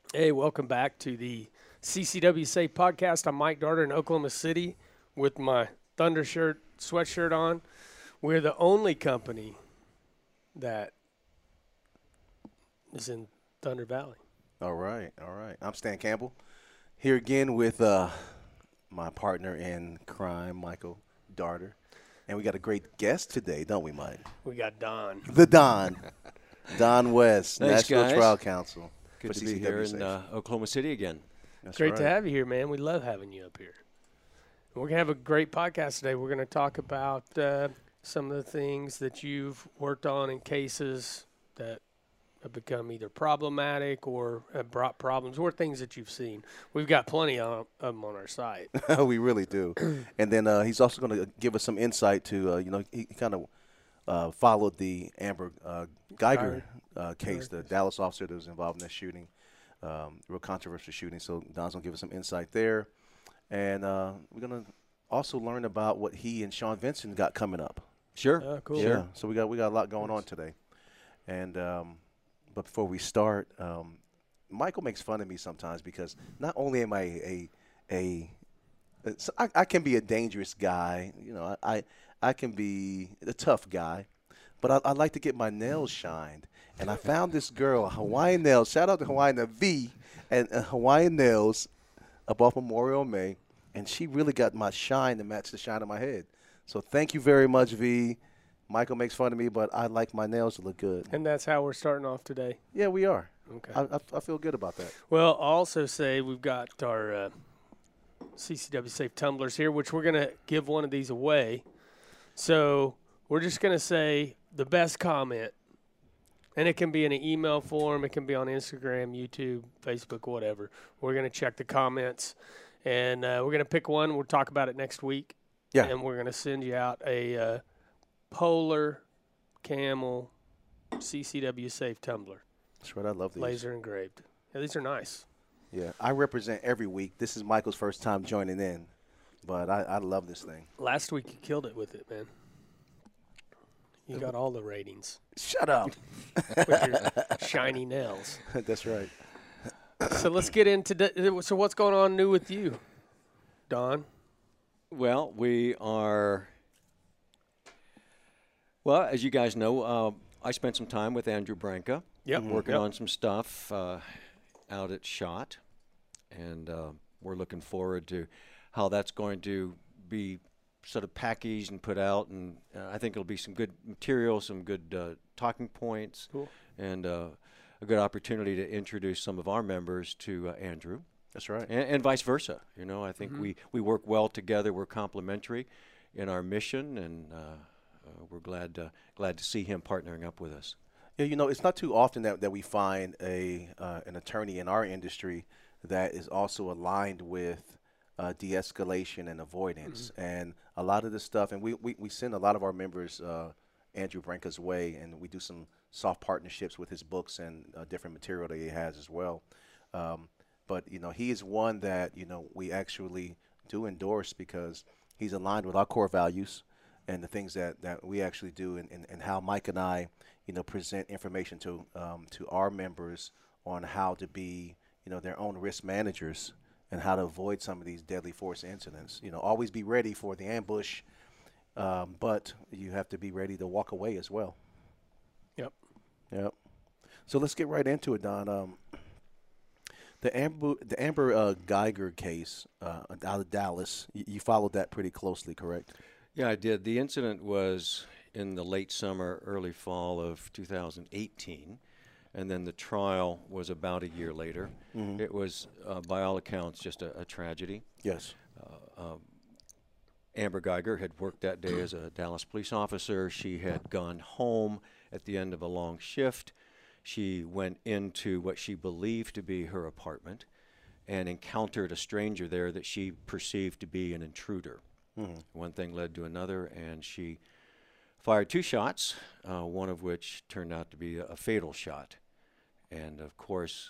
Hey, welcome back to the CCW Safe Podcast. I'm Mike Darter in Oklahoma City with my Thunder shirt, sweatshirt on. We're the only company that is in Thunder Valley. All right, all right. I'm Stan Campbell here again with my partner in crime, Michael Darter. And we got a great guest today, don't we, Mike? We got Don. The Don, Don West, Thanks, National guys. Trial Counsel. Good for to be CCW here in Safe. Oklahoma City again. That's Great right. to have you here, man. We love having you up here. We're going to have a great podcast today. We're going to talk about some of the things that you've worked on in cases that have become either problematic or have brought problems, or things that you've seen. We've got plenty of them on our site. We really do. And then he's also going to give us some insight to, he kind of followed the Amber Geiger case, the Dallas officer that was involved in that shooting, real controversial shooting. So Don's going to give us some insight there. And we're going to also learn about what he and Sean Vincent got coming up. Sure. Cool. Yeah, so we got a lot going on today. And but before we start, Michael makes fun of me sometimes because not only am I I can be a dangerous guy, I can be a tough guy, but I like to get my nails shined. And I found this girl, Hawaiian Nails. Shout out to Hawaiian V and Hawaiian Nails up off Memorial May, and she really got my shine to match the shine of my head. So thank you very much, V. Michael makes fun of me, but I like my nails to look good. And that's how we're starting off today. Yeah, we are. Okay. I feel good about that. Well, I'll also say we've got our CCW Safe tumblers here, which we're going to give one of these away. So we're just going to say the best comment, and it can be in an email form. It can be on Instagram, YouTube, Facebook, whatever. We're going to check the comments, and we're going to pick one. We'll talk about it next week. Yeah. And we're going to send you out a Polar Camel CCW Safe tumbler, That's right. I love these. laser engraved. Yeah, these are nice. Yeah, I represent every week. This is Michael's first time joining in, but I love this thing. Last week you killed it with it, man. You got all the ratings Shut up. with your shiny nails. That's right. So let's get into so what's going on new with you, Don? Well, as you guys know, I spent some time with Andrew Branca Yep. working Yep. on some stuff out at SHOT, and we're looking forward to how that's going to be sort of packaged and put out, and I think it'll be some good material, some good talking points, Cool. and a good opportunity to introduce some of our members to Andrew. That's right. And vice versa. I think we work well together. We're complementary in our mission, and we're glad to see him partnering up with us. Yeah, it's not too often that we find an attorney in our industry that is also aligned with de-escalation and avoidance. And a lot of this stuff, and we send a lot of our members Andrew Branca's way, and we do some soft partnerships with his books and different material that he has as well. But he is one that we actually do endorse because he's aligned with our core values and the things that we actually do, and how Mike and I present information to our members on how to be their own risk managers and how to avoid some of these deadly force incidents. Always be ready for the ambush, but you have to be ready to walk away as well. Yep. Yep. So let's get right into it, Don. The Amber Geiger case out of Dallas, you followed that pretty closely, correct? Yeah, I did. The incident was in the late summer, early fall of 2018, and then the trial was about a year later. Mm-hmm. It was, by all accounts, just a tragedy. Yes. Amber Geiger had worked that day as a Dallas police officer. She had gone home at the end of a long shift. She went into what she believed to be her apartment and encountered a stranger there that she perceived to be an intruder. Mm-hmm. One thing led to another, and she fired 2 shots, one of which turned out to be a fatal shot. And, of course,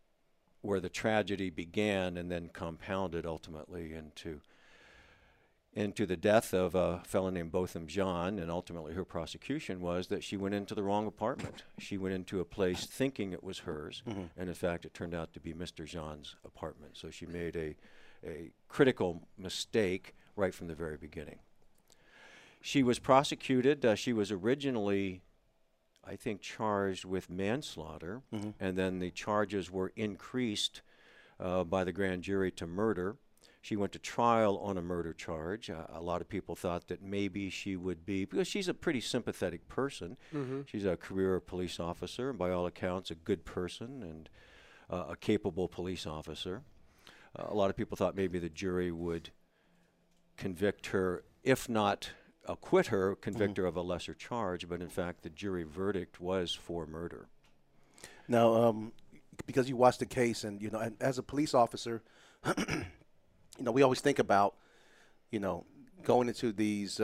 where the tragedy began and then compounded ultimately into the death of a fellow named Botham Jean, and ultimately her prosecution was that she went into the wrong apartment. She went into a place thinking it was hers, and in fact it turned out to be Mr. Jean's apartment. So she made a critical mistake right from the very beginning. She was prosecuted. She was originally, I think, charged with manslaughter, and then the charges were increased by the grand jury to murder. She went to trial on a murder charge. A lot of people thought that maybe she would be, because she's a pretty sympathetic person. She's a career police officer, and by all accounts, a good person and a capable police officer. A lot of people thought maybe the jury would convict her, if not acquit her, convict her of a lesser charge, but in fact, the jury verdict was for murder. Now, because you watched the case, and and as a police officer, we always think about, going into these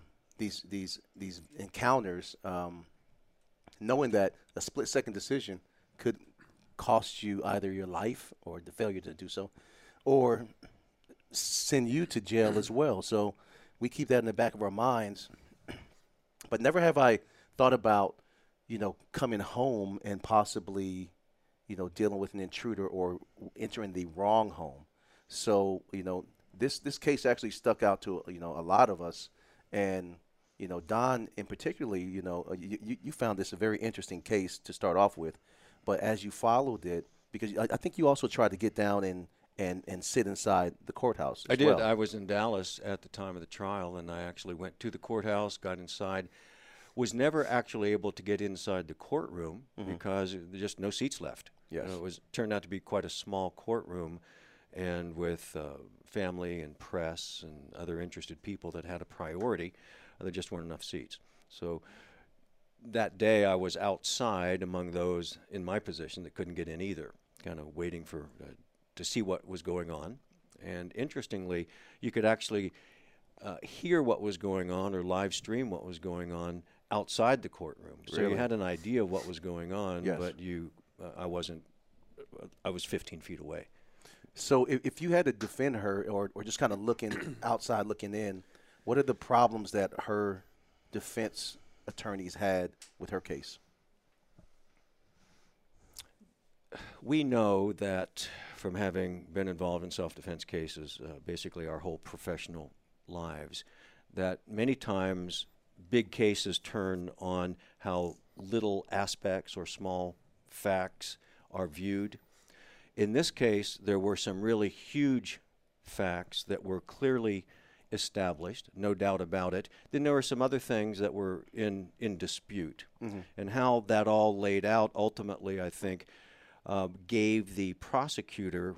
encounters, knowing that a split-second decision could cost you either your life or the failure to do so, or send you to jail as well. So we keep that in the back of our minds. But never have I thought about, coming home and possibly, dealing with an intruder or entering the wrong home. So, this case actually stuck out to, a lot of us. And, Don, in particularly, you found this a very interesting case to start off with. But as you followed it, because I think you also tried to get down and sit inside the courthouse as I did. well. I was in Dallas at the time of the trial, and I actually went to the courthouse, got inside. Was never actually able to get inside the courtroom because there's just no seats left. Yes. It turned out to be quite a small courtroom, and with family and press and other interested people that had a priority, there just weren't enough seats. So that day I was outside among those in my position that couldn't get in either, kind of waiting for to see what was going on. And interestingly, you could actually hear what was going on or live stream what was going on outside the courtroom. So Really? you had an idea of what was going on, Yes. but I was 15 feet away. So if you had to defend her or just kind of looking outside, looking in, what are the problems that her defense attorneys had with her case? We know that from having been involved in self-defense cases basically our whole professional lives, that many times big cases turn on how little aspects or small facts are viewed. In this case, there were some really huge facts that were clearly established, no doubt about it. Then there were some other things that were in dispute. And how that all laid out ultimately, I think, gave the prosecutor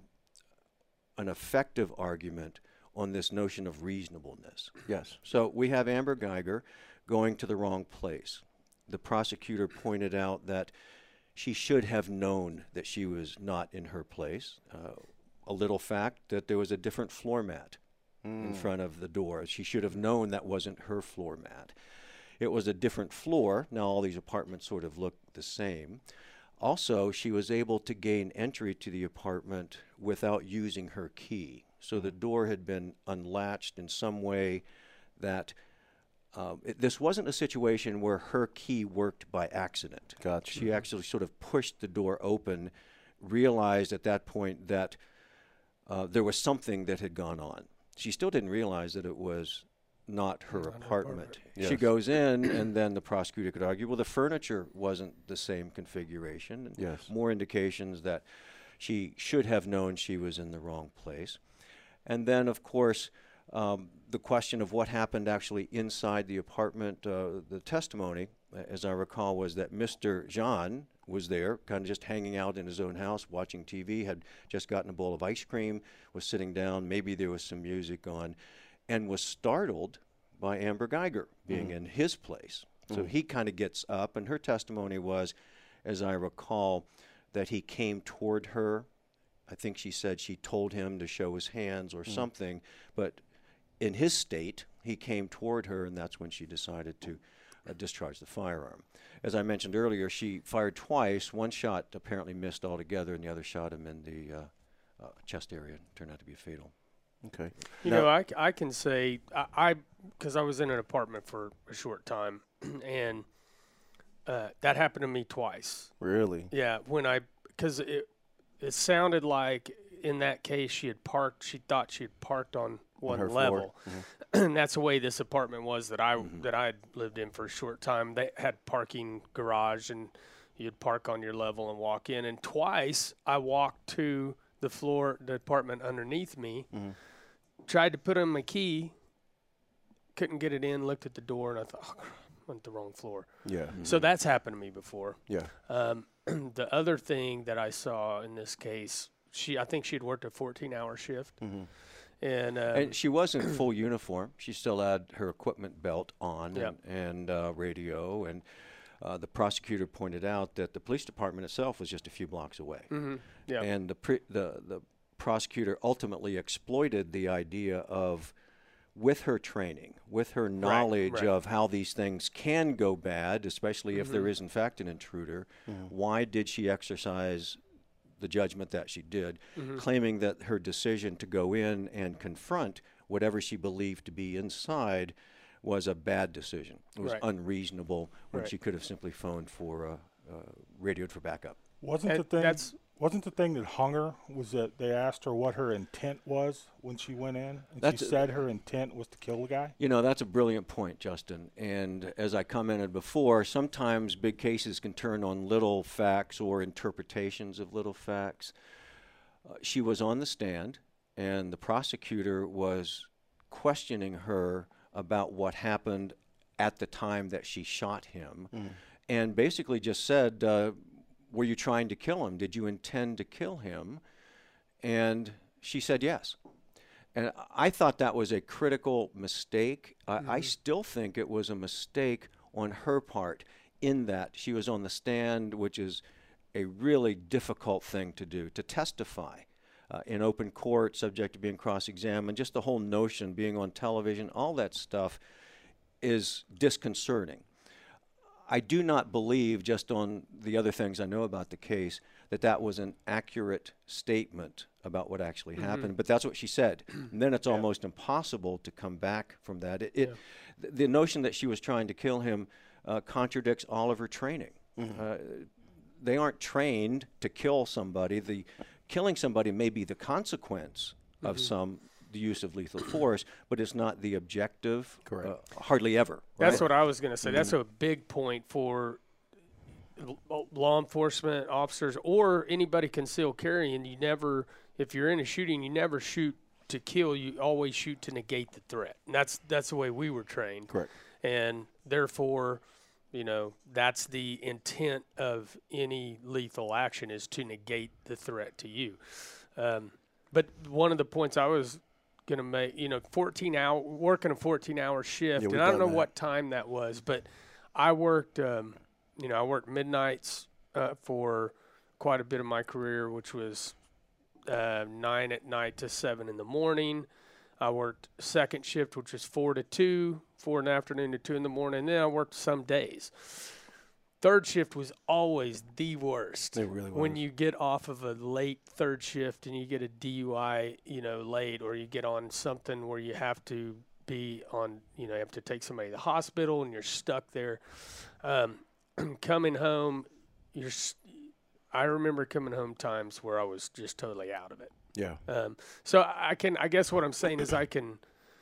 an effective argument on this notion of reasonableness. Yes. So we have Amber Guyger going to the wrong place. The prosecutor pointed out that she should have known that she was not in her place. A little fact that there was a different floor mat in front of the door. She should have known that wasn't her floor mat. It was a different floor. Now all these apartments sort of look the same. Also, she was able to gain entry to the apartment without using her key. So the door had been unlatched in some way that this wasn't a situation where her key worked by accident. Gotcha. She actually sort of pushed the door open, realized at that point that there was something that had gone on. She still didn't realize that it was not her apartment. Yes. She goes in, and then the prosecutor could argue, well, the furniture wasn't the same configuration. And Yes. more indications that she should have known she was in the wrong place. And then, of course, the question of what happened actually inside the apartment, the testimony, as I recall, was that Mr. Jean was there, kind of just hanging out in his own house, watching TV, had just gotten a bowl of ice cream, was sitting down, maybe there was some music on, and was startled by Amber Guyger being in his place. So he kind of gets up, and her testimony was, as I recall, that he came toward her. I think she said she told him to show his hands or something, but in his state, he came toward her, and that's when she decided to discharge the firearm. As I mentioned earlier, she fired twice. One shot apparently missed altogether, and the other shot him in the chest area. Turned out to be fatal. Okay. You know, I can say because I was in an apartment for a short time, and that happened to me twice. Really? Yeah, because it sounded like in that case she thought she had parked on one her level, floor. and that's the way this apartment was that I had lived in for a short time. They had parking garage, and you'd park on your level and walk in. And twice I walked to the apartment underneath me, tried to put in my key, couldn't get it in, looked at the door, and I thought, oh, I'm on the wrong floor. Yeah. So that's happened to me before. Yeah. The other thing that I saw in this case, I think she had worked a 14-hour shift. And she was in full uniform. She still had her equipment belt on Yep. and radio. And the prosecutor pointed out that the police department itself was just a few blocks away. Yeah. And the prosecutor ultimately exploited the idea of, with her training, with her knowledge right. of how these things can go bad, especially if there is in fact an intruder, why did she exercise the judgment that she did, claiming that her decision to go in and confront whatever she believed to be inside was a bad decision. It was Right. unreasonable when Right. she could have simply phoned for radioed for backup. Wasn't the thing that hung her was that they asked her what her intent was when she went in, and she said her intent was to kill the guy? You know, that's a brilliant point, Justin. And as I commented before, sometimes big cases can turn on little facts or interpretations of little facts. She was on the stand, and the prosecutor was questioning her about what happened at the time that she shot him, and basically just said, were you trying to kill him? Did you intend to kill him? And she said yes. And I thought that was a critical mistake. I still think it was a mistake on her part, in that she was on the stand, which is a really difficult thing to do, to testify in open court, subject to being cross-examined. Just the whole notion, being on television, all that stuff is disconcerting. I do not believe, just on the other things I know about the case, that that was an accurate statement about what actually happened. But that's what she said. And then it's almost impossible to come back from that. The notion that she was trying to kill him contradicts all of her training. They aren't trained to kill somebody. Killing somebody may be the consequence of the use of lethal force, but it's not the objective. Correct. Hardly ever. That's what I was going to say. That's a big point for law enforcement officers or anybody concealed carry. And if you're in a shooting, you never shoot to kill. You always shoot to negate the threat. And that's the way we were trained. Correct. And therefore, that's the intent of any lethal action, is to negate the threat to you. But one of the points I was going to make, working a 14-hour shift, and I don't know what time that was, but I worked, I worked midnights for quite a bit of my career, which was 9 at night to 7 in the morning. I worked second shift, which was 4 to 2, 4 in the afternoon to 2 in the morning, and then I worked some days. Third shift was always the worst. It really was. When you get off of a late third shift and you get a DUI, late, or you get on something where you have to be on, you have to take somebody to the hospital and you're stuck there. Coming home, I remember coming home times where I was just totally out of it. Yeah. So I guess what I'm saying is I can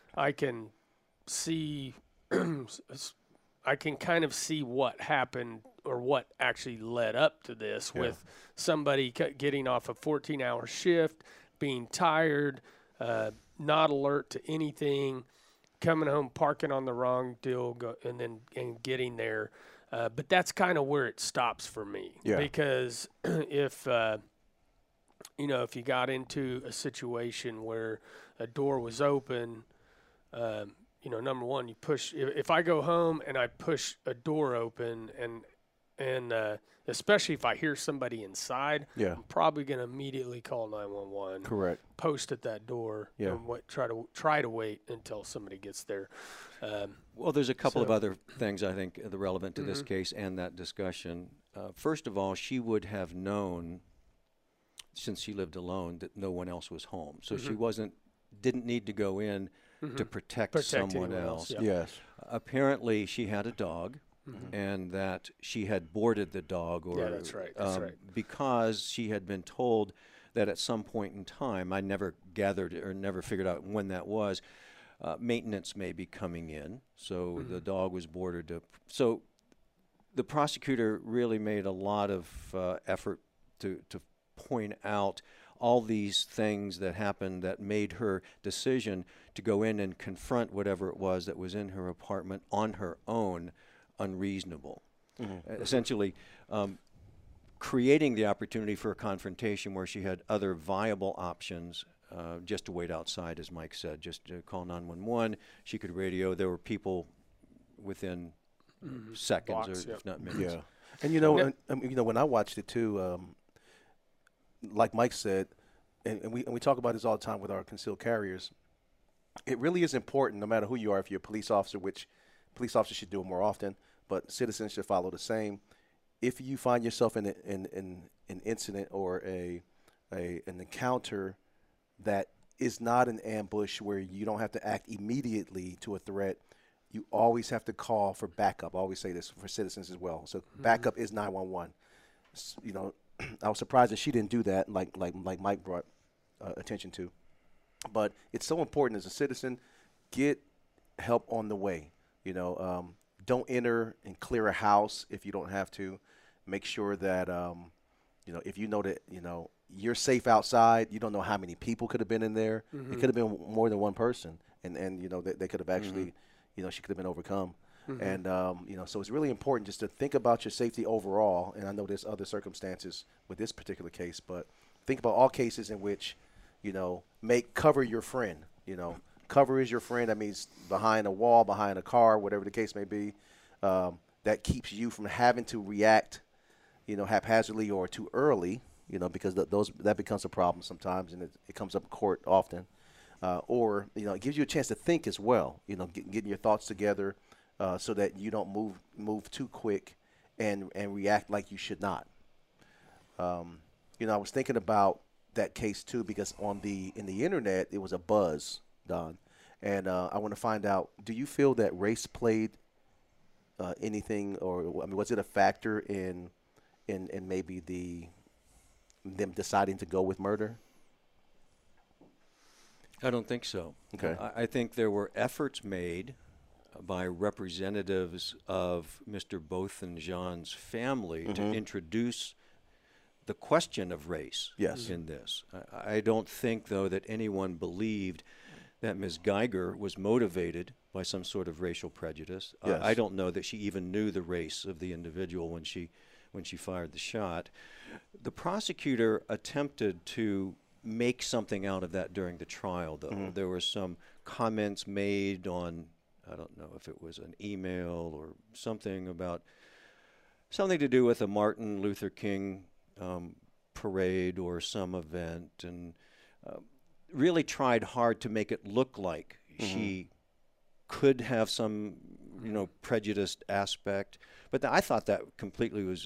see, I can kind of see what happened or what actually led up to this with somebody getting off a 14-hour shift, being tired, not alert to anything, coming home, parking on the wrong deal, and getting there. But that's kind of where it stops for me. Yeah. Because if you got into a situation where a door was open, number one, you push. If I go home and I push a door open, and especially if I hear somebody inside, I'm probably going to immediately call 911. Correct. Post at that door. Yeah. And try to wait until somebody gets there. Well, there's a couple of other things I think that are relevant to this case and that discussion. First of all, she would have known, since she lived alone, that no one else was home. So she wasn't didn't need to go in to protect someone anyone else. yeah. Yes. Apparently, she had a dog, and that she had boarded the dog, or Yeah, that's right. That's right. because she had been told that at some point in time, I never gathered or never figured out when that was, maintenance may be coming in. So the dog was boarded. So the prosecutor really made a lot of effort to point out all these things that happened that made her decision to go in and confront whatever it was that was in her apartment on her own unreasonable. Essentially, creating the opportunity for a confrontation where she had other viable options, just to wait outside, as Mike said, just to call 911. She could radio. There were people within seconds, Blocks, or if not minutes. Yeah. And you know, when I watched it too, like Mike said, and we talk about this all the time with our concealed carriers. It really is important, no matter who you are, if you're a police officer, which police officers should do it more often, but citizens should follow the same. If you find yourself in an incident or an encounter that is not an ambush where you don't have to act immediately to a threat, you always have to call for backup. I always say this for citizens as well. So backup is 911. You know, I was surprised that she didn't do that, like Mike brought attention to. But it's so important as a citizen, get help on the way. You know, don't enter and clear a house if you don't have to. Make sure that, you know, if you know that, you know, you're safe outside, you don't know how many people could have been in there. It could have been more than one person. And you know, they could have actually, you know, she could have been overcome. And, you know, so it's really important just to think about your safety overall. And I know there's other circumstances with this particular case, but think about all cases in which, you know, cover your friend. You know, cover is your friend. That means behind a wall, behind a car, whatever the case may be. That keeps you from having to react, you know, haphazardly or too early, you know, because that becomes a problem sometimes, and it comes up in court often. Or, you know, it gives you a chance to think as well, you know, getting your thoughts together so that you don't move too quick and react like you should not. You know, I was thinking about that case too, because in the internet it was a buzz, Don, and I want to find out, do you feel that race played anything, or I mean, was it a factor in maybe them deciding to go with murder? I don't think so. Okay. I think there were efforts made by representatives of Mr. Botham-Jean's family to introduce the question of race in this. I don't think, though, that anyone believed that Ms. Geiger was motivated by some sort of racial prejudice. Yes. I don't know that she even knew the race of the individual when she fired the shot. The prosecutor attempted to make something out of that during the trial, though. There were some comments made on, I don't know if it was an email or something to do with a Martin Luther King parade or some event, and really tried hard to make it look like she could have some, you know, prejudiced aspect. But I thought that completely was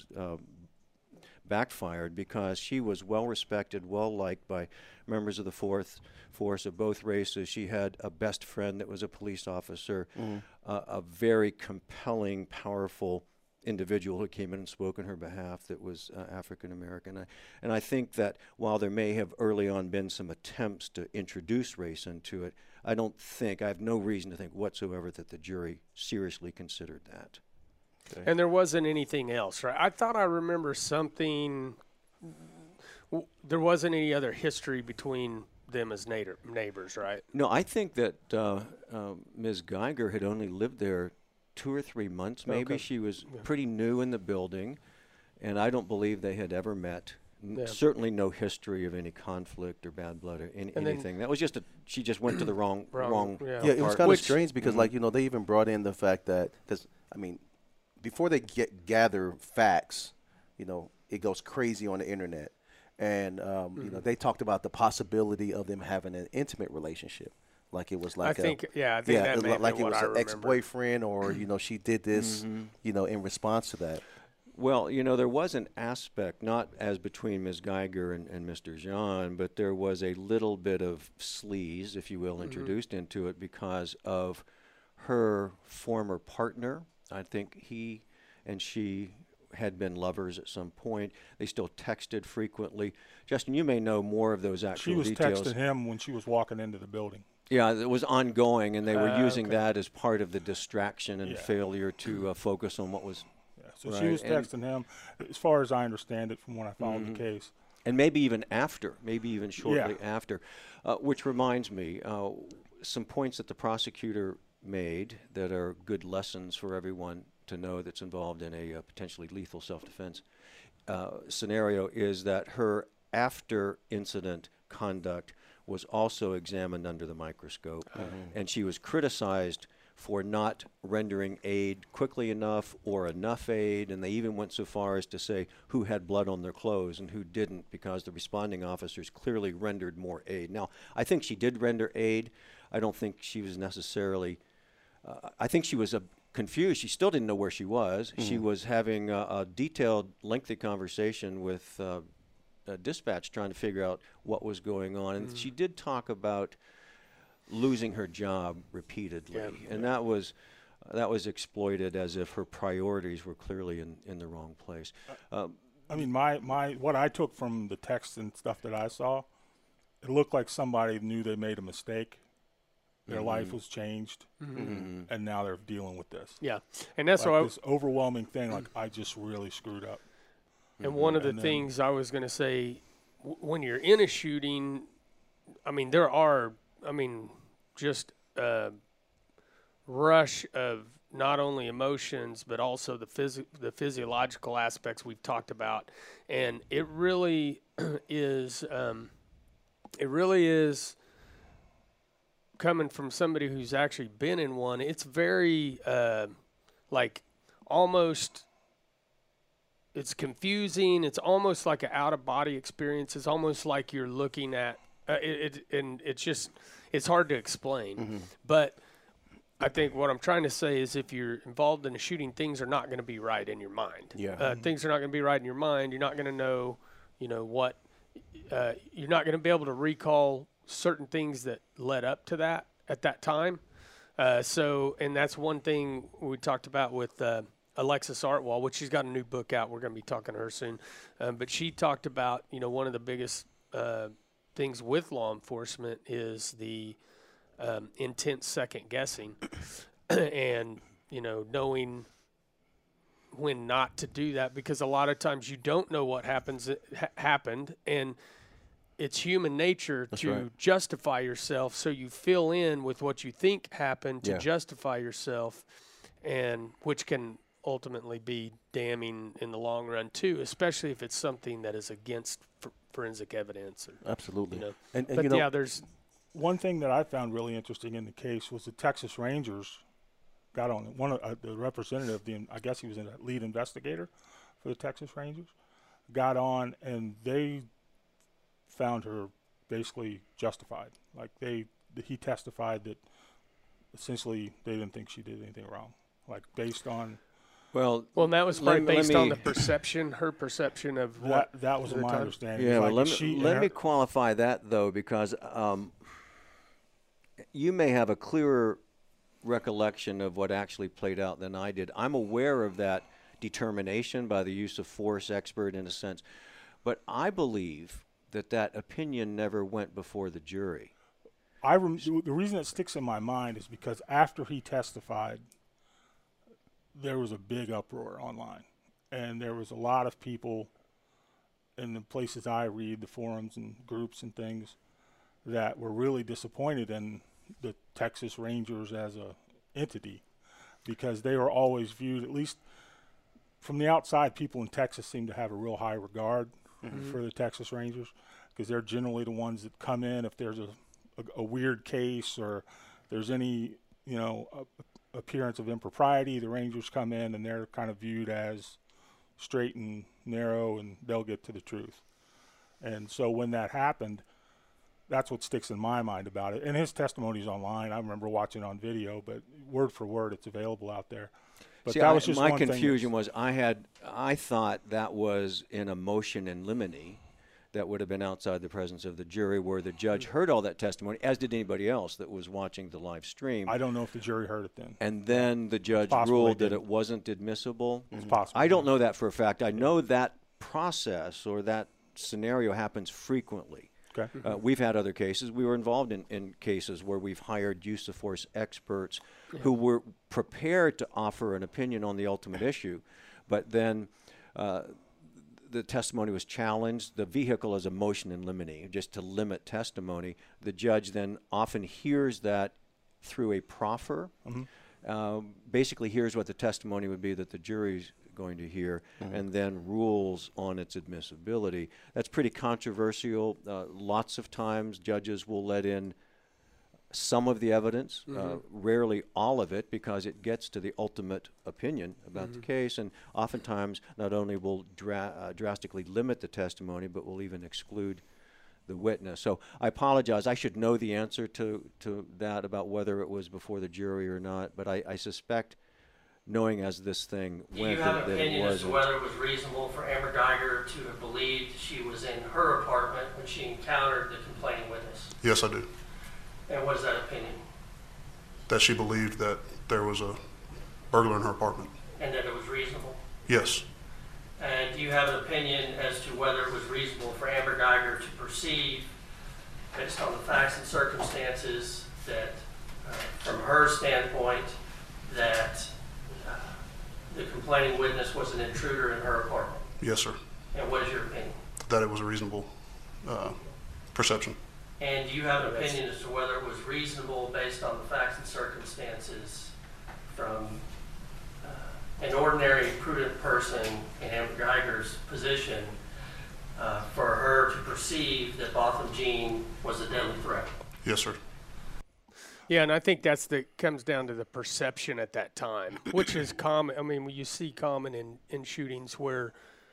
backfired, because she was well respected, well liked by members of the Fourth Force of both races. She had a best friend that was a police officer, a very compelling, powerful individual who came in and spoke on her behalf that was African American. And I think that while there may have early on been some attempts to introduce race into it, I have no reason to think whatsoever that the jury seriously considered that. Okay. And there wasn't anything else, right? I thought I remember something. There wasn't any other history between them as neighbors, right? No, I think that Ms. Geiger had only lived there 2 or 3 months, maybe. Okay. She was pretty new in the building, and I don't believe they had ever met. Yeah. Certainly no history of any conflict or bad blood or anything. That was just she just went to the wrong yeah. Yeah, it was part. kind of strange because, like, you know, they even brought in the fact that, because, I mean, before they gather facts, you know, it goes crazy on the internet. And, you know, they talked about the possibility of them having an intimate relationship. Like it was like I think that may have like been it what was I an remember. ex-boyfriend, or, you know, she did this, you know, in response to that. Well, you know, there was an aspect, not as between Ms. Geiger and Mr. Jean, but there was a little bit of sleaze, if you will, introduced into it because of her former partner. I think he and she had been lovers at some point. They still texted frequently. Justin, you may know more of those actual details. She was texting him when she was walking into the building. Yeah, it was ongoing, and they were using okay. that as part of the distraction and failure to focus on what was. Yeah, so she was texting him, as far as I understand it from when I followed the case. And maybe even after, maybe even shortly after. Which reminds me, some points that the prosecutor made that are good lessons for everyone to know that's involved in a potentially lethal self-defense scenario is that her after-incident conduct was also examined under the microscope, and she was criticized for not rendering aid quickly enough or enough aid, and they even went so far as to say who had blood on their clothes and who didn't, because the responding officers clearly rendered more aid. Now, I think she did render aid. I don't think she was necessarily I think she was confused. She still didn't know where she was. She was having a detailed, lengthy conversation with dispatch trying to figure out what was going on. And she did talk about losing her job repeatedly. And that was exploited as if her priorities were clearly in the wrong place. I mean, what I took from the text and stuff that I saw, it looked like somebody knew they made a mistake. Their life was changed, and now they're dealing with this. Yeah, and that's like this overwhelming thing. Like, I just really screwed up. And one of the things I was going to say, when you're in a shooting, I mean, there are, just a rush of not only emotions but also the physiological aspects we've talked about, and it really is. It really is. Coming from somebody who's actually been in one, it's very almost. It's confusing. It's almost like an out-of-body experience. It's almost like you're looking at it, and it's hard to explain. But I think what I'm trying to say is, if you're involved in a shooting, things are not going to be right in your mind. Things are not going to be right in your mind. You're not going to know, what. You're not going to be able to recall certain things that led up to that at that time. And that's one thing we talked about with Alexis Artwell, which she's got a new book out. We're going to be talking to her soon. But she talked about, one of the biggest things with law enforcement is the intense second guessing and, knowing when not to do that, because a lot of times you don't know what happened, and it's human nature to justify yourself, so you fill in with what you think happened to justify yourself, and which can ultimately be damning in the long run too, especially if it's something that is against forensic evidence. Absolutely. But there's one thing that I found really interesting in the case was the Texas Rangers got on one of the representative. I guess he was a lead investigator for the Texas Rangers. Got on, and they found her basically justified. Like he testified that essentially they didn't think she did anything wrong. Like based on. Well, and that was probably based on the perception, her perception of what. That was my understanding. Yeah, like let me qualify that though, because you may have a clearer recollection of what actually played out than I did. I'm aware of that determination by the use of force expert in a sense, but I believe that opinion never went before the jury. The reason it sticks in my mind is because after he testified, there was a big uproar online, and there was a lot of people in the places I read, the forums and groups and things, that were really disappointed in the Texas Rangers as a entity, because they were always viewed, at least from the outside, people in Texas seem to have a real high regard for the Texas Rangers, because they're generally the ones that come in if there's a weird case or there's any appearance of impropriety. The Rangers come in and they're kind of viewed as straight and narrow, and they'll get to the truth. And so when that happened, that's what sticks in my mind about it. And his testimony's online. I remember watching it on video, but word for word, it's available out there. But See, that was just my one thing confusion was I thought that was in a motion in limine that would have been outside the presence of the jury, where the judge heard all that testimony, as did anybody else that was watching the live stream. I don't know if the jury heard it then. And then the judge possible ruled they that didn't. it wasn't admissible. It's possible. I don't know that for a fact. I know that process or that scenario happens frequently. Okay. We've had other cases. We were involved in cases where we've hired use of force experts who were prepared to offer an opinion on the ultimate issue, but then the testimony was challenged. The vehicle is a motion in limine, just to limit testimony. The judge then often hears that through a proffer, basically hears what the testimony would be that the jury's going to hear, and then rules on its admissibility. That's pretty controversial. Lots of times judges will let in some of the evidence, rarely all of it, because it gets to the ultimate opinion about the case, and oftentimes not only will drastically limit the testimony, but will even exclude the witness. So I apologize. I should know the answer to that about whether it was before the jury or not, but I suspect, knowing as this thing went, Do you have that an it opinion as to wasn't. whether it was reasonable for Amber Geiger to have believed she was in her apartment when she encountered the complaining witness? Yes, I do. And what is that opinion? That she believed that there was a burglar in her apartment. And that it was reasonable? Yes. And do you have an opinion as to whether it was reasonable for Amber Geiger to perceive, based on the facts and circumstances, that from her standpoint, that the complaining witness was an intruder in her apartment? Yes, sir. And what is your opinion? That it was a reasonable perception. And do you have an opinion as to whether it was reasonable, based on the facts and circumstances, from an ordinary, prudent person in Amber Geiger's position, for her to perceive that Botham Jean was a deadly threat? Yes, sir. Yeah, and I think comes down to the perception at that time, which is common. I mean, you see common in shootings where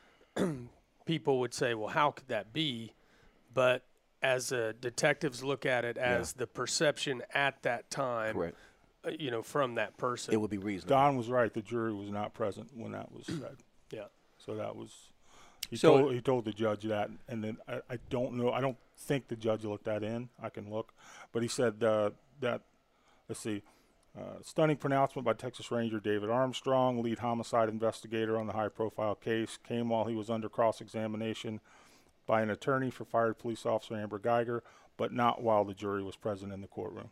people would say, well, how could that be? But as detectives look at it as the perception at that time, Correct. From that person. It would be reasonable. Don was right. The jury was not present when that was said. Yeah. So that was. He So- told the judge that, and then I don't know. I don't think the judge looked that in. I can look, but he said that. Let's see. Stunning pronouncement by Texas Ranger David Armstrong, lead homicide investigator on the high-profile case, came while he was under cross-examination by an attorney for fired police officer Amber Geiger, but not while the jury was present in the courtroom.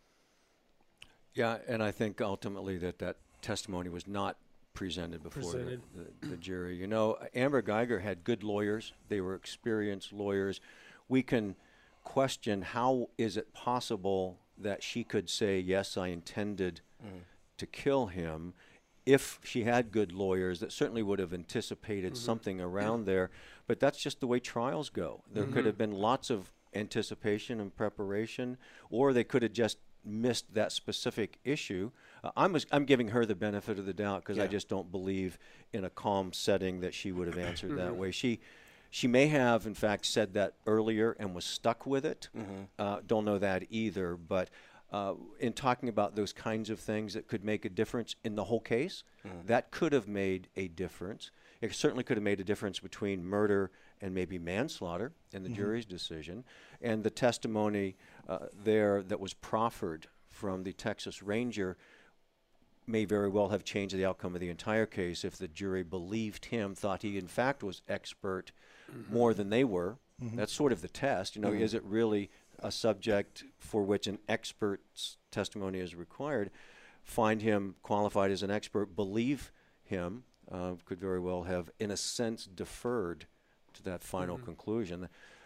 Yeah, and I think ultimately that testimony was not presented before the jury. You know, Amber Geiger had good lawyers. They were experienced lawyers. We can question, how is it possible that she could say, yes, I intended to kill him? If she had good lawyers, that certainly would have anticipated something around there. But that's just the way trials go. There could have been lots of anticipation and preparation, or they could have just missed that specific issue. I'm giving her the benefit of the doubt, because I just don't believe in a calm setting that she would have answered that way. She may have, in fact, said that earlier and was stuck with it. Don't know that either. But in talking about those kinds of things that could make a difference in the whole case, that could have made a difference. It certainly could have made a difference between murder and maybe manslaughter in the jury's decision. And the testimony there that was proffered from the Texas Ranger may very well have changed the outcome of the entire case if the jury believed him, thought he in fact was expert more than they were. That's sort of the test. You know, is it really a subject for which an expert's testimony is required? Find him qualified as an expert, believe him, could very well have, in a sense, deferred to that final conclusion.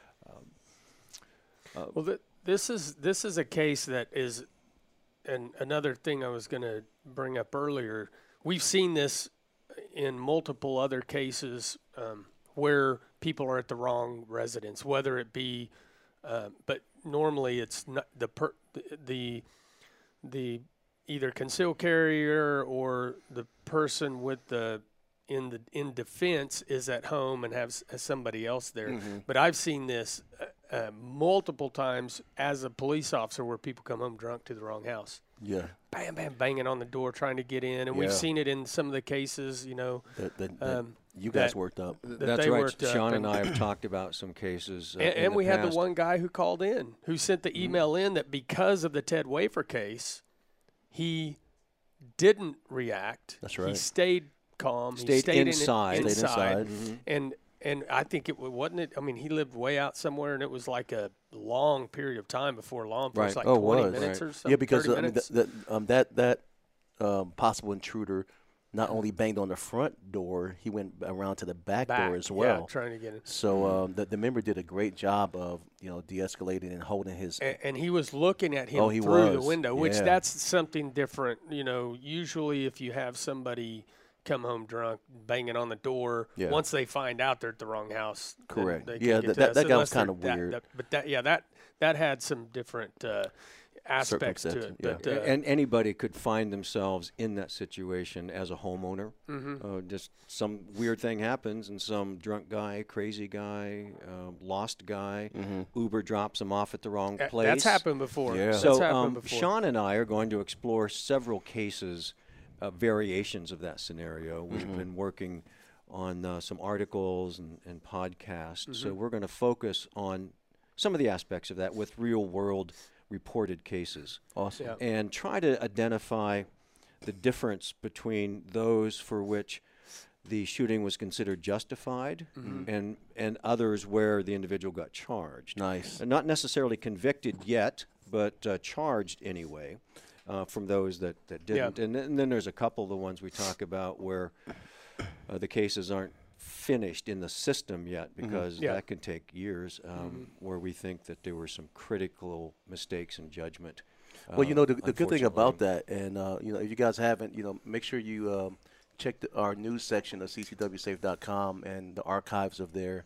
Well, this is a case that is, and another thing I was going to bring up earlier, we've seen this in multiple other cases where people are at the wrong residence, whether it be, but normally it's not the either concealed carrier or the person with the in defense is at home and has somebody else there. But I've seen this multiple times as a police officer where people come home drunk to the wrong house. Yeah. Bam, bam, banging on the door trying to get in. And we've Yeah. seen it in some of the cases, you know. That you guys that- worked up. That's they right. worked up Sean and- and I have talked about some cases. And we had the past. one guy who called in, who sent the email in that because of the Ted Wafer case, he didn't react. That's He right. stayed calm. Stayed he stayed inside. In it, Stayed inside. And I think it wasn't it. I mean, he lived way out somewhere, and it was like a long period of time before law enforcement, Right. like Oh, 20 was. minutes Right. or something. Yeah, because 30 I mean, minutes. that possible intruder not only banged on the front door, he went around to the back door as well. Yeah, trying to get in. So the member did a great job of de-escalating and holding his. And he was looking at him Oh, he through the was. window, which Yeah. that's something different. You know, usually if you have somebody come home drunk, banging on the door, Yeah. once they find out they're at the wrong house, then Correct. they Yeah, can get to that us guy was unless they're kinda weird. but that had some different aspects to it. Circumstances, yeah. But And anybody could find themselves in that situation as a homeowner. Mm-hmm. Just some weird thing happens, and some drunk guy, crazy guy, lost guy, Uber drops him off at the wrong place. that's happened before. Yeah. That's So happened before. Sean and I are going to explore several cases, variations of that scenario. We've been working on some articles and podcasts. So we're going to focus on some of the aspects of that with real-world reported cases. Awesome. Yeah. And try to identify the difference between those for which the shooting was considered justified and others where the individual got charged. Nice. And not necessarily convicted yet, but charged anyway from those that didn't. Yeah. And then there's a couple of the ones we talk about where the cases aren't finished in the system yet because Yeah. that can take years, where we think that there were some critical mistakes in judgment. Well, the good thing about unfortunately. that, and if you guys haven't, make sure you check our news section of ccwsafe.com and the archives of their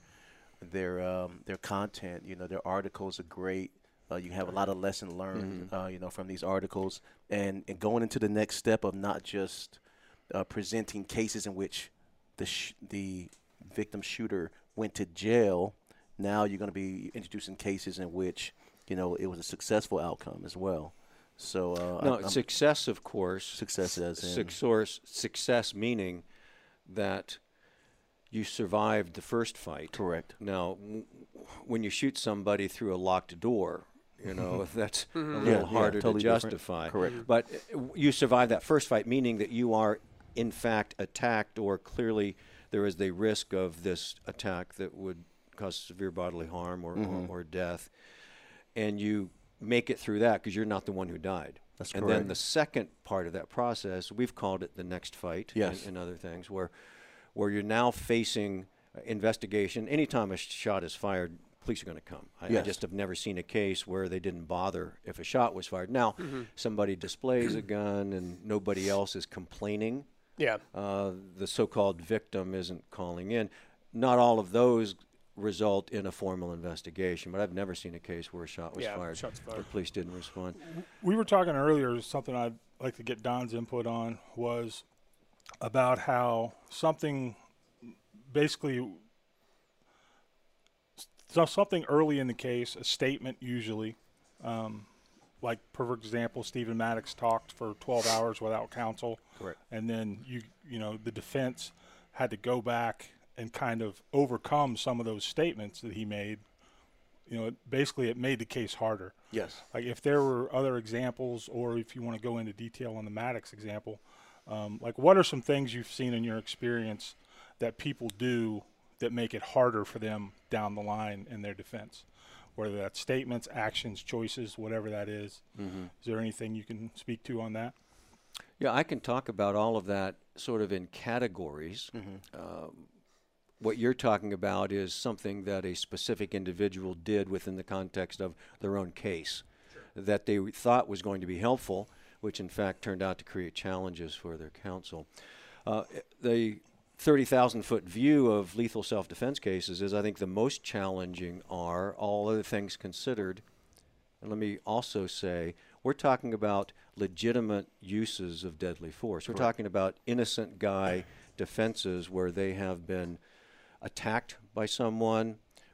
content. Their articles are great. You have a lot of lesson learned, from these articles, and going into the next step of not just presenting cases in which the victim shooter went to jail. Now you're going to be introducing cases in which it was a successful outcome as well. So No, success, of course. Success as in Success meaning that you survived the first fight. correct. Now, when you shoot somebody through a locked door, that's a little harder totally to different. justify. Correct. But you survived that first fight, meaning that you are, in fact, attacked, or clearly there is the risk of this attack that would cause severe bodily harm or death. And you make it through that because you're not the one who died. That's and correct. then the second part of that process, we've called it the next fight Yes. and other things, where you're now facing investigation. Anytime a shot is fired, police are going to come. I Yes. just have never seen a case where they didn't bother if a shot was fired. Now, somebody displays a gun and nobody else is complaining. yeah. The so-called victim isn't calling in. Not all of those result in a formal investigation, but I've never seen a case where a shot was Yeah, fired. shots fired. The police didn't respond. We were talking earlier, something I'd like to get Don's input on was about how something early in the case, a statement usually, like for example, Stephen Maddox talked for 12 hours without counsel. Correct. And then the defense had to go back and kind of overcome some of those statements that he made. Basically it made the case harder. Yes. Like if there were other examples, or if you want to go into detail on the Maddox example, like what are some things you've seen in your experience that people do that make it harder for them down the line in their defense? Whether that's statements, actions, choices, whatever that is. Is there anything you can speak to on that? Yeah, I can talk about all of that sort of in categories. What you're talking about is something that a specific individual did within the context of their own case that they thought was going to be helpful, which in fact turned out to create challenges for their counsel. The 30,000-foot view of lethal self-defense cases is, I think, the most challenging are, all other things considered. And let me also say, we're talking about legitimate uses of deadly force. We're talking about innocent guy defenses where they have been attacked by someone,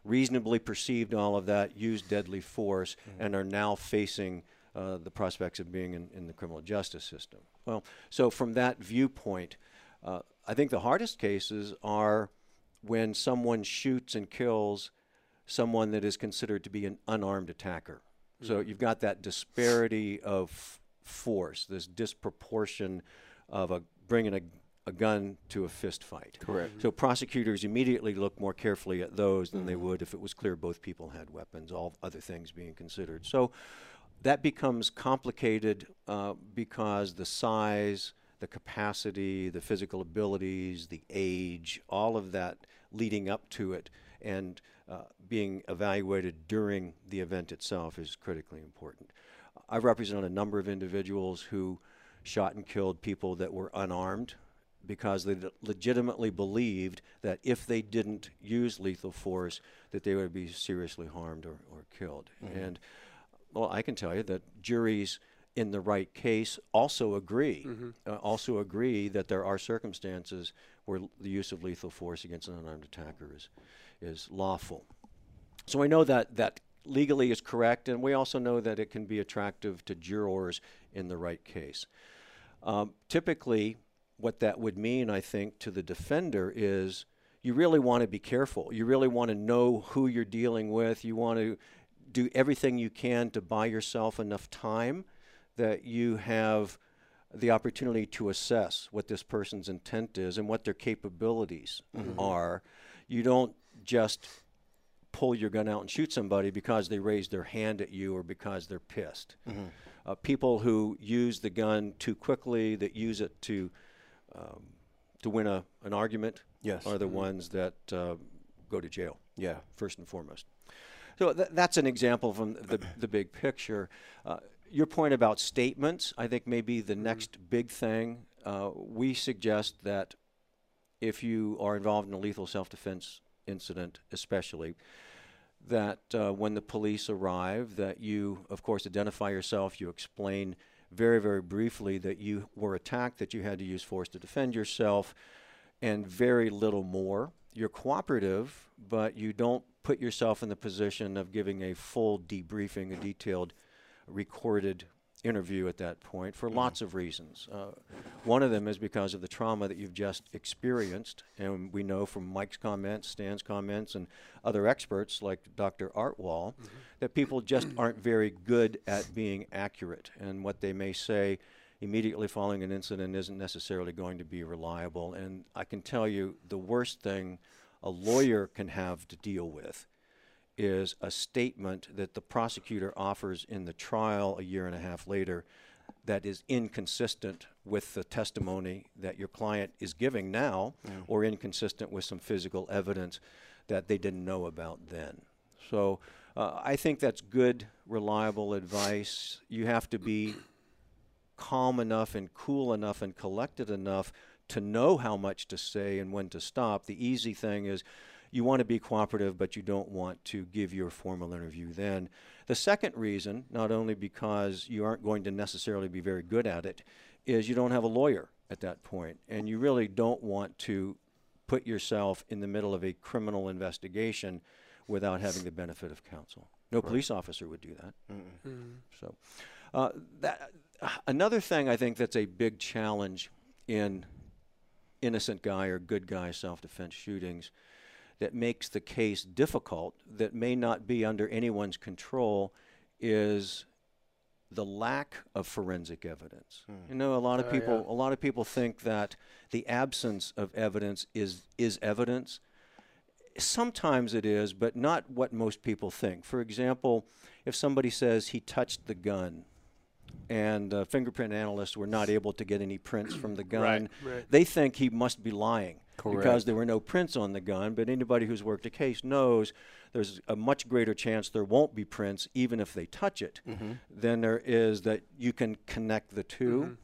reasonably perceived all of that, used deadly force, and are now facing the prospects of being in the criminal justice system. Well, so from that viewpoint, I think the hardest cases are when someone shoots and kills someone that is considered to be an unarmed attacker. So you've got that disparity of force, this disproportion of bringing a gun to a fist fight. Correct. So prosecutors immediately look more carefully at those than they would if it was clear both people had weapons, all other things being considered. So that becomes complicated because the size, the capacity, the physical abilities, the age, all of that leading up to it, and being evaluated during the event itself is critically important. I represent a number of individuals who shot and killed people that were unarmed because they legitimately believed that if they didn't use lethal force, that they would be seriously harmed or killed. And, well, I can tell you that juries in the right case also agree, that there are circumstances where the use of lethal force against an unarmed attacker is lawful. So we know that legally is correct, and we also know that it can be attractive to jurors in the right case. Typically, what that would mean, I think, to the defender is you really want to be careful. You really want to know who you're dealing with. You want to do everything you can to buy yourself enough time that you have the opportunity to assess what this person's intent is and what their capabilities are. You don't just pull your gun out and shoot somebody because they raise their hand at you or because they're pissed. People who use the gun too quickly, that use it to win an argument, are the ones that go to jail. Yeah. First and foremost. So that's an example from the big picture. Your point about statements, I think, may be the next big thing. We suggest that if you are involved in a lethal self-defense incident, especially, that when the police arrive, that you, of course, identify yourself, you explain very, very briefly that you were attacked, that you had to use force to defend yourself, and very little more. You're cooperative, but you don't put yourself in the position of giving a full debriefing, a detailed recorded interview at that point for lots of reasons. One of them is because of the trauma that you've just experienced, and we know from Mike's comments, Stan's comments, and other experts like Dr. Artwall that people just aren't very good at being accurate, and what they may say immediately following an incident isn't necessarily going to be reliable. And I can tell you the worst thing a lawyer can have to deal with is a statement that the prosecutor offers in the trial a year and a half later that is inconsistent with the testimony that your client is giving now, or inconsistent with some physical evidence that they didn't know about then. So I think that's good, reliable advice. You have to be calm enough and cool enough and collected enough to know how much to say and when to stop. The easy thing is you want to be cooperative, but you don't want to give your formal interview then. The second reason, not only because you aren't going to necessarily be very good at it, is you don't have a lawyer at that point, and you really don't want to put yourself in the middle of a criminal investigation without having the benefit of counsel. No police officer would do that. So another thing I think that's a big challenge in innocent guy or good guy self-defense shootings that makes the case difficult, that may not be under anyone's control, is the lack of forensic evidence. You know, a lot of people think that the absence of evidence is evidence. Sometimes it is, but not what most people think. For example, if somebody says he touched the gun and fingerprint analysts were not able to get any prints from the gun, they think he must be lying. Because there were no prints on the gun, but anybody who's worked a case knows there's a much greater chance there won't be prints even if they touch it than there is that you can connect the two.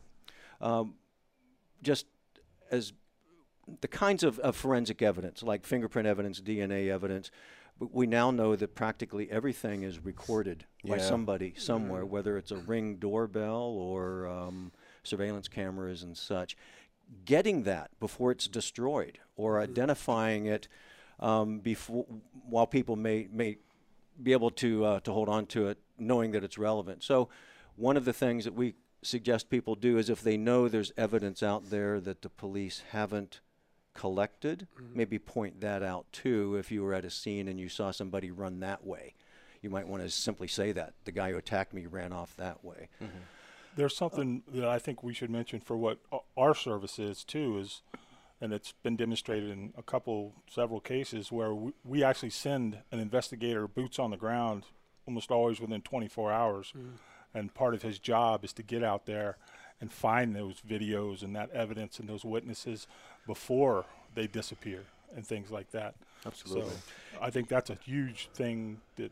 Just as the kinds of forensic evidence, like fingerprint evidence, DNA evidence, we now know that practically everything is recorded by somebody somewhere, whether it's a Ring doorbell or surveillance cameras and such. Getting that before it's destroyed or identifying it before, while people may be able to hold on to it, knowing that it's relevant. So one of the things that we suggest people do is if they know there's evidence out there that the police haven't collected, maybe point that out too. If you were at a scene and you saw somebody run that way, you might want to simply say that the guy who attacked me ran off that way. There's something that I think we should mention for what our service is too, is, and it's been demonstrated in several cases where we actually send an investigator boots on the ground almost always within 24 hours. And part of his job is to get out there and find those videos and that evidence and those witnesses before they disappear and things like that. Absolutely. So I think that's a huge thing that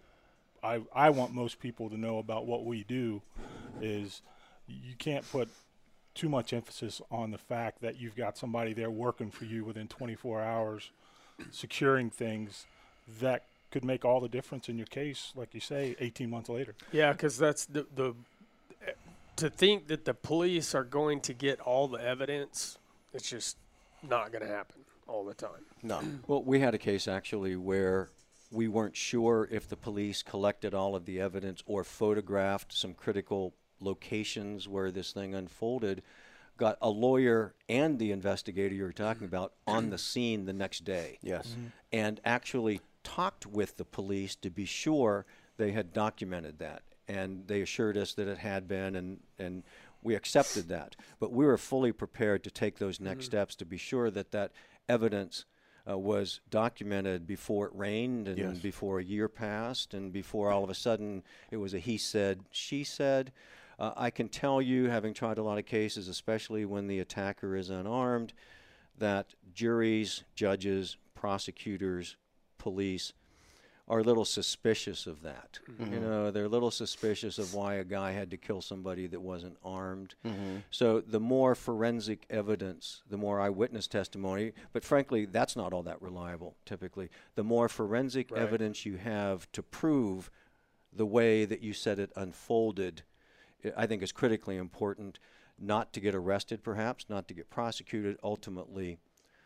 I want most people to know about what we do is you can't put too much emphasis on the fact that you've got somebody there working for you within 24 hours, securing things that could make all the difference in your case, like you say, 18 months later. Yeah, because that's the to think that the police are going to get all the evidence, it's just not going to happen all the time. No. Well, we had a case actually where we weren't sure if the police collected all of the evidence or photographed some critical locations where this thing unfolded, got a lawyer and the investigator you were talking about on the scene the next day. Yes. And actually talked with the police to be sure they had documented that. And they assured us that it had been, and we accepted that. But we were fully prepared to take those next steps to be sure that that evidence was documented before it rained and Yes. before a year passed and before all of a sudden it was a he said, she said. I can tell you, having tried a lot of cases, especially when the attacker is unarmed, that juries, judges, prosecutors, police are a little suspicious of that. You know, they're a little suspicious of why a guy had to kill somebody that wasn't armed. So the more forensic evidence, the more eyewitness testimony, but frankly, that's not all that reliable typically. The more forensic evidence you have to prove the way that you said it unfolded, I think is critically important, not to get arrested perhaps, not to get prosecuted, ultimately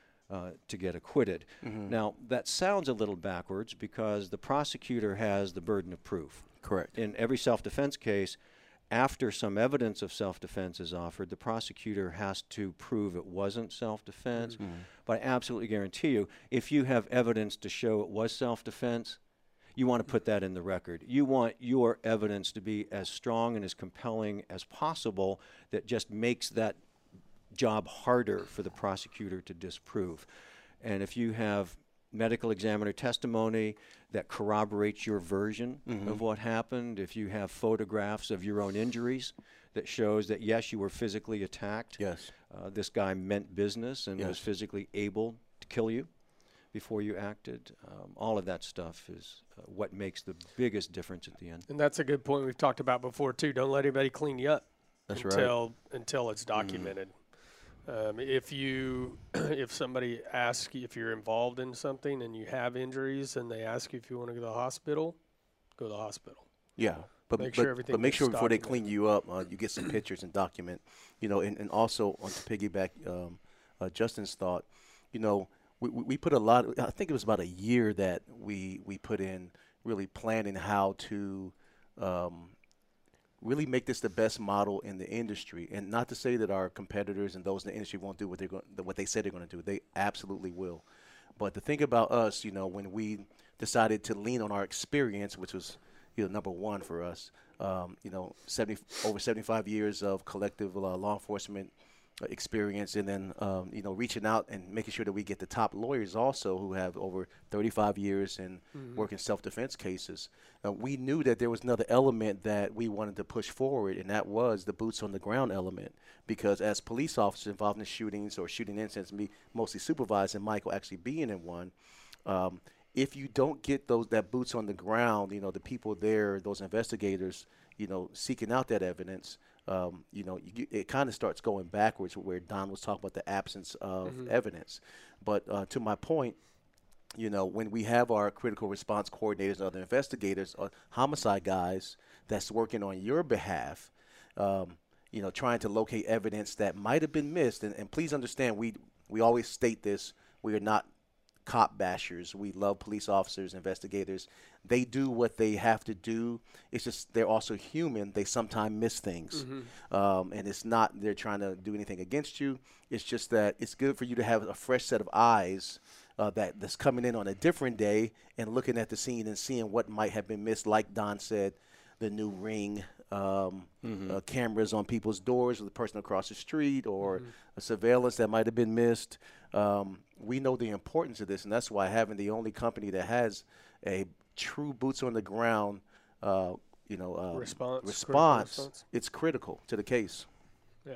to get acquitted. Now, that sounds a little backwards because the prosecutor has the burden of proof. Correct. In every self-defense case, after some evidence of self-defense is offered, the prosecutor has to prove it wasn't self-defense. But I absolutely guarantee you, if you have evidence to show it was self-defense, you want to put that in the record. You want your evidence to be as strong and as compelling as possible that just makes that job harder for the prosecutor to disprove. And if you have medical examiner testimony that corroborates your version of what happened, if you have photographs of your own injuries that shows that, yes, you were physically attacked, Yes. this guy meant business and was physically able to kill you before you acted, all of that stuff is what makes the biggest difference at the end. And that's a good point we've talked about before too. Don't let anybody clean you up That's until it's documented. If somebody asks you if you're involved in something and you have injuries and they ask you if you want to go to the hospital, go to the hospital. Yeah, but Make sure everything make gets sure before they documented. clean you up, you get some pictures and document. You know, and also on to piggyback Justin's thought, you know, we put a lot. I think it was about a year that we put in really planning how to really make this the best model in the industry. And not to say that our competitors and those in the industry won't do what they said they're going to do. They absolutely will. But the thing about us, you know, when we decided to lean on our experience, which was, you know, number one for us, you know, over 75 years of collective law enforcement experience, and then, you know, reaching out and making sure that we get the top lawyers also who have over 35 years in working self-defense cases. We knew that there was another element that we wanted to push forward, and that was the boots on the ground element. Because as police officers involved in shootings or shooting incidents, me mostly supervised and Michael actually being in one, if you don't get that boots on the ground, you know, the people there, those investigators, you know, seeking out that evidence, you know, it kind of starts going backwards, where Don was talking about the absence of evidence. But to my point, you know, when we have our critical response coordinators and other investigators or homicide guys that's working on your behalf, you know, trying to locate evidence that might have been missed. And please understand, we always state this, we are not cop bashers. We love police officers, investigators. They do what they have to do. It's just they're also human. They sometimes miss things. And it's not they're trying to do anything against you. It's just that it's good for you to have a fresh set of eyes that's coming in on a different day and looking at the scene and seeing what might have been missed. Like Don said, the new Ring cameras on people's doors with the person across the street, or a surveillance that might have been missed. We know the importance of this, and that's why having the only company that has a true boots on the ground, response, it's critical to the case. Yeah.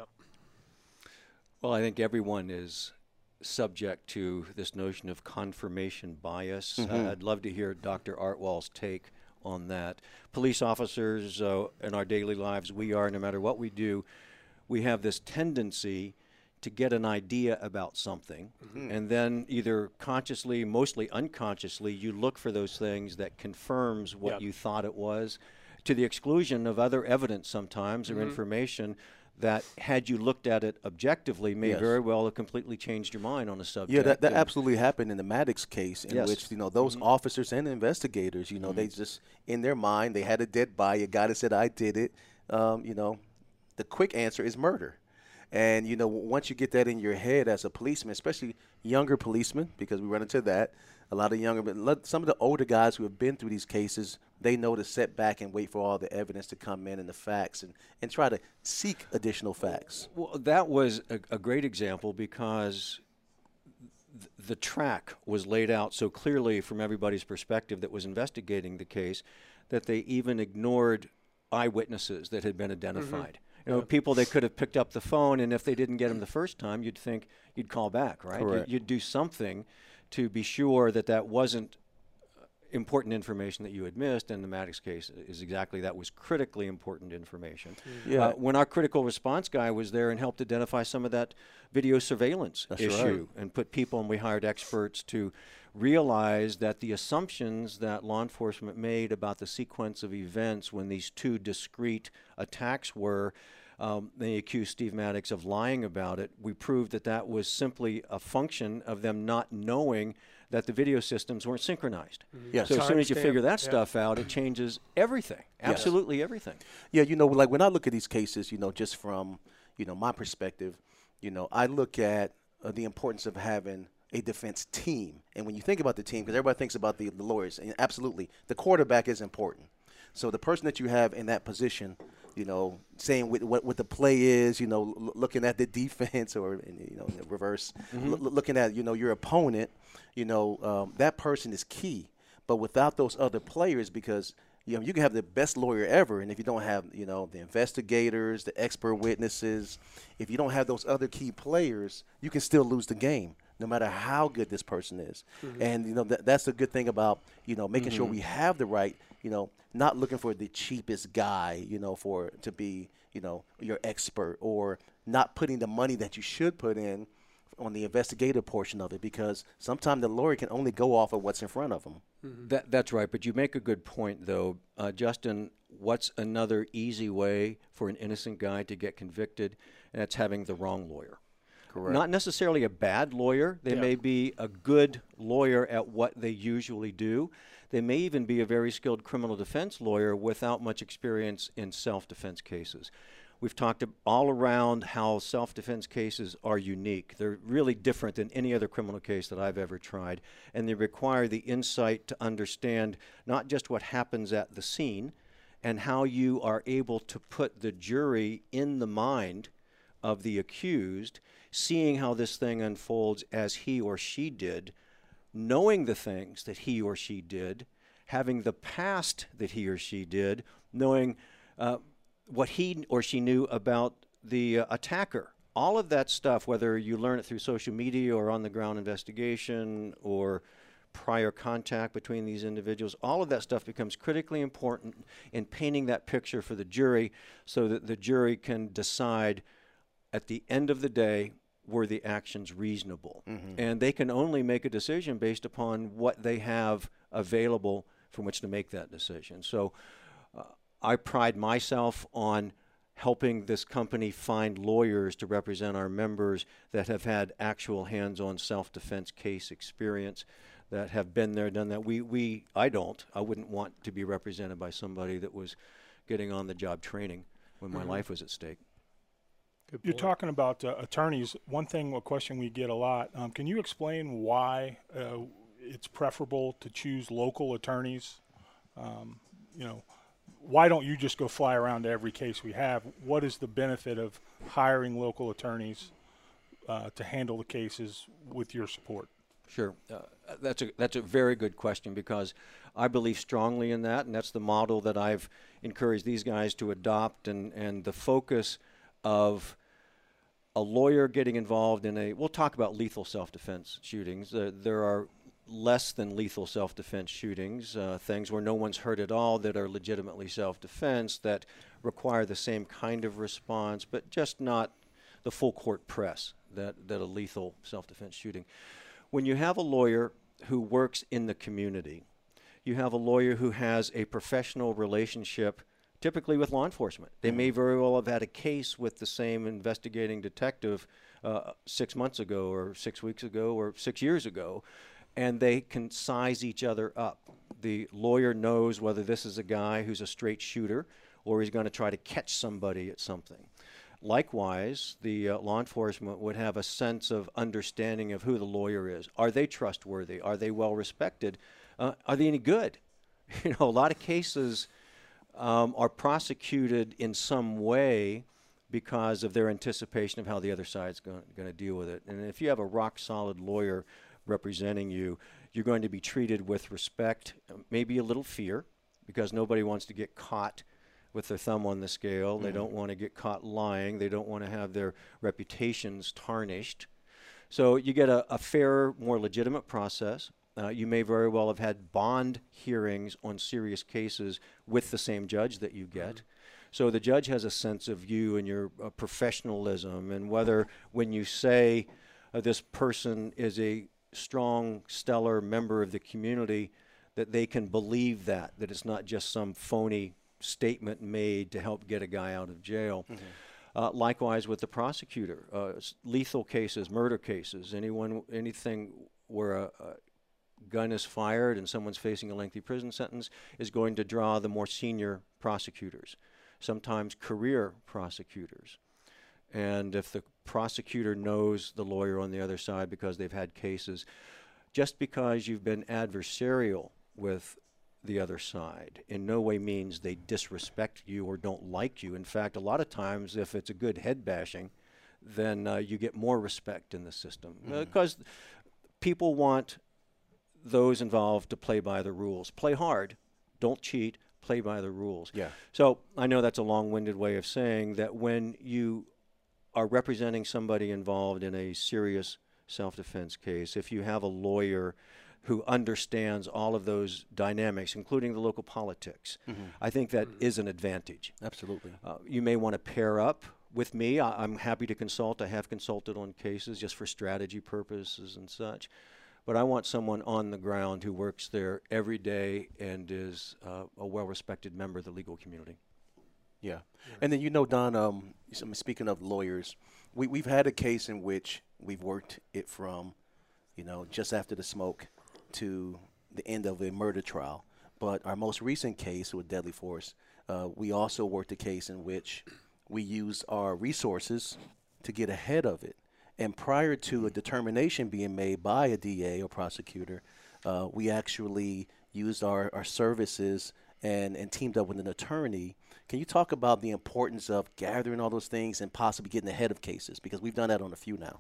Well, I think everyone is subject to this notion of confirmation bias. I'd love to hear Dr. Artwall's take on that. Police officers in our daily lives, no matter what we do, we have this tendency to get an idea about something, and then either consciously, mostly unconsciously, you look for those things that confirms what you thought it was, to the exclusion of other evidence sometimes or information that, had you looked at it objectively, may very well have completely changed your mind on a subject. Yeah, that absolutely happened in the Maddox case, in which those officers and investigators, they just, in their mind, they had a dead body, a guy that said, I did it. The quick answer is murder. And, once you get that in your head as a policeman, especially younger policemen, because we run into that, a lot of younger, but some of the older guys who have been through these cases, they know to sit back and wait for all the evidence to come in and the facts and try to seek additional facts. Well, that was a great example, because the track was laid out so clearly from everybody's perspective that was investigating the case that they even ignored eyewitnesses that had been identified. People they could have picked up the phone, and if they didn't get them the first time, you'd think you'd call back, right? You'd do something to be sure that that wasn't important information that you had missed. And the Maddox case is exactly that, was critically important information. When our critical response guy was there and helped identify some of that video surveillance issue and put people, and we hired experts to realize that the assumptions that law enforcement made about the sequence of events when these two discrete attacks were, they accused Steve Maddox of lying about it. We proved that that was simply a function of them not knowing that the video systems weren't synchronized. So as soon as you figure that stuff out, it changes everything, absolutely everything. Yeah, like when I look at these cases, just from, my perspective, I look at the importance of having a defense team. And when you think about the team, because everybody thinks about the lawyers, and absolutely, the quarterback is important. So the person that you have in that position, saying what the play is, looking at the defense, or in the reverse, looking at your opponent, that person is key. But without those other players, because you can have the best lawyer ever, and if you don't have the investigators, the expert witnesses, if you don't have those other key players, you can still lose the game, no matter how good this person is. And that's the good thing about making sure we have the right, not looking for the cheapest guy, to be your expert, or not putting the money that you should put in on the investigative portion of it, because sometimes the lawyer can only go off of what's in front of them. That's right, but you make a good point, though. Justin, what's another easy way for an innocent guy to get convicted? And that's having the wrong lawyer. Correct. Not necessarily a bad lawyer. They may be a good lawyer at what they usually do. They may even be a very skilled criminal defense lawyer without much experience in self-defense cases. We've talked all around how self-defense cases are unique. They're really different than any other criminal case that I've ever tried, and they require the insight to understand not just what happens at the scene and how you are able to put the jury in the mind of the accused, seeing how this thing unfolds as he or she did, knowing the things that he or she did, having the past that he or she did, knowing what he or she knew about the attacker. All of that stuff, whether you learn it through social media or on-the-ground investigation or prior contact between these individuals, all of that stuff becomes critically important in painting that picture for the jury, so that the jury can decide at the end of the day, were the actions reasonable? And they can only make a decision based upon what they have available from which to make that decision. So I pride myself on helping this company find lawyers to represent our members that have had actual hands-on self-defense case experience, that have been there, done that. I wouldn't want to be represented by somebody that was getting on the job training when my life was at stake. Good You're point. talking about attorneys. A question we get a lot. Can you explain why it's preferable to choose local attorneys? Why don't you just go fly around to every case we have? What is the benefit of hiring local attorneys to handle the cases with your support? Sure. That's a very good question, because I believe strongly in that, and that's the model that I've encouraged these guys to adopt, and the focus of a lawyer getting involved in we'll talk about lethal self-defense shootings. There are less than lethal self-defense shootings, things where no one's hurt at all that are legitimately self-defense, that require the same kind of response, but just not the full court press that a lethal self-defense shooting. When you have a lawyer who works in the community, you have a lawyer who has a professional relationship typically with law enforcement. They may very well have had a case with the same investigating detective 6 months ago or 6 weeks ago or 6 years ago, and they can size each other up. The lawyer knows whether this is a guy who's a straight shooter or he's going to try to catch somebody at something. Likewise, the law enforcement would have a sense of understanding of who the lawyer is. Are they trustworthy? Are they well respected? Are they any good? A lot of cases are prosecuted in some way because of their anticipation of how the other side's going to deal with it. And if you have a rock-solid lawyer representing you, you're going to be treated with respect, maybe a little fear, because nobody wants to get caught with their thumb on the scale. They don't want to get caught lying. They don't want to have their reputations tarnished. So you get a fairer, more legitimate process. You may very well have had bond hearings on serious cases with the same judge that you get. So the judge has a sense of you and your professionalism, and whether when you say this person is a strong, stellar member of the community, that they can believe that it's not just some phony statement made to help get a guy out of jail. Likewise with the prosecutor, lethal cases, murder cases, anything where a gun is fired and someone's facing a lengthy prison sentence is going to draw the more senior prosecutors, sometimes career prosecutors. And if the prosecutor knows the lawyer on the other side because they've had cases, just because you've been adversarial with the other side in no way means they disrespect you or don't like you. In fact, a lot of times if it's a good head bashing, then you get more respect in the system, because people want those involved to play by the rules. Play hard, don't cheat, play by the rules. Yeah. So I know that's a long-winded way of saying that when you are representing somebody involved in a serious self-defense case, if you have a lawyer who understands all of those dynamics, including the local politics, I think that is an advantage. Absolutely. You may want to pair up with me. I'm happy to consult. I have consulted on cases just for strategy purposes and such. But I want someone on the ground who works there every day and is a well-respected member of the legal community. Yeah. And then, Don, speaking of lawyers, we've had a case in which we've worked it from, just after the smoke to the end of a murder trial. But our most recent case with deadly force, we also worked a case in which we used our resources to get ahead of it. And prior to a determination being made by a DA or prosecutor, we actually used our services and teamed up with an attorney. Can you talk about the importance of gathering all those things and possibly getting ahead of cases? Because we've done that on a few now.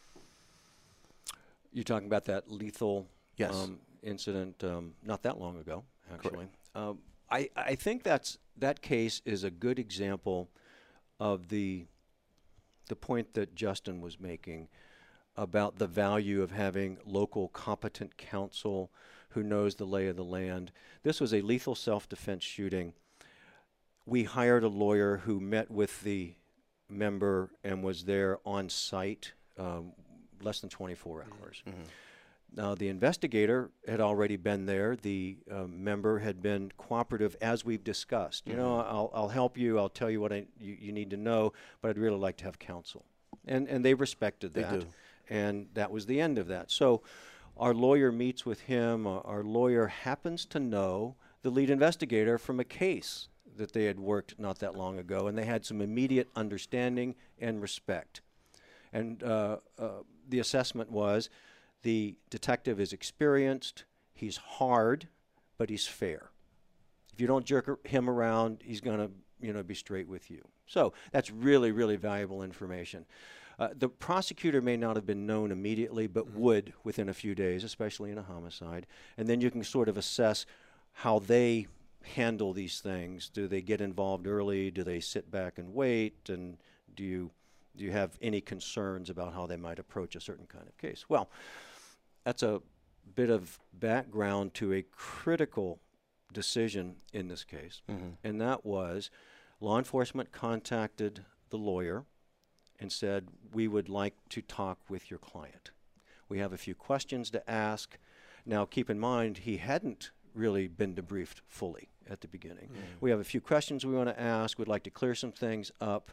You're talking about that lethal Yes. incident not that long ago, actually. I think that case is a good example of the point that Justin was making about the value of having local competent counsel who knows the lay of the land. This was a lethal self-defense shooting. We hired a lawyer who met with the member and was there on site less than 24 hours. Now, the investigator had already been there. The member had been cooperative, as we've discussed. You know, I'll help you. I'll tell you what you need to know, but I'd really like to have counsel. And they respected that. They do. And that was the end of that. So our lawyer meets with him. Our lawyer happens to know the lead investigator from a case that they had worked not that long ago, and they had some immediate understanding and respect. And the assessment was the detective is experienced, he's hard, but he's fair. If you don't jerk him around, he's going to be straight with you. So that's really, really valuable information. The prosecutor may not have been known immediately, but would within a few days, especially in a homicide. And then you can sort of assess how they handle these things. Do they get involved early? Do they sit back and wait? And do you have any concerns about how they might approach a certain kind of case? Well, that's a bit of background to a critical decision in this case, and that was law enforcement contacted the lawyer and said, we would like to talk with your client. We have a few questions to ask. Now, keep in mind, he hadn't really been debriefed fully at the beginning. We have a few questions we want to ask. We'd like to clear some things up.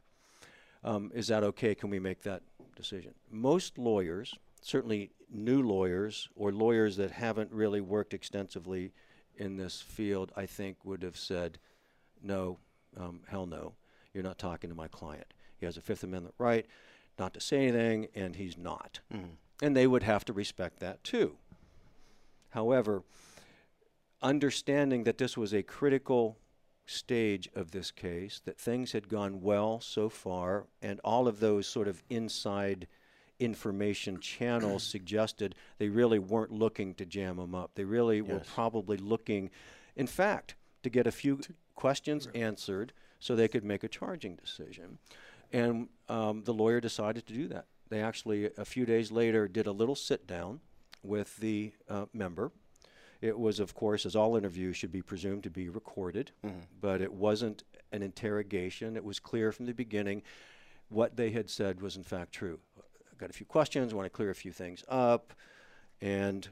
Is that okay? Can we make that decision? Most lawyers, certainly new lawyers or lawyers that haven't really worked extensively in this field, I think would have said, no, hell no, you're not talking to my client. He has a Fifth Amendment right not to say anything, and he's not. And they would have to respect that too. However, understanding that this was a critical stage of this case, that things had gone well so far, and all of those sort of inside information channels suggested they really weren't looking to jam them up. They really were probably looking, in fact, to get a few questions answered so they could make a charging decision. And the lawyer decided to do that. They actually, a few days later, did a little sit-down with the member. It was, of course, as all interviews should be presumed to be recorded, but it wasn't an interrogation. It was clear from the beginning what they had said was, in fact, true. I've got a few questions, want to clear a few things up, and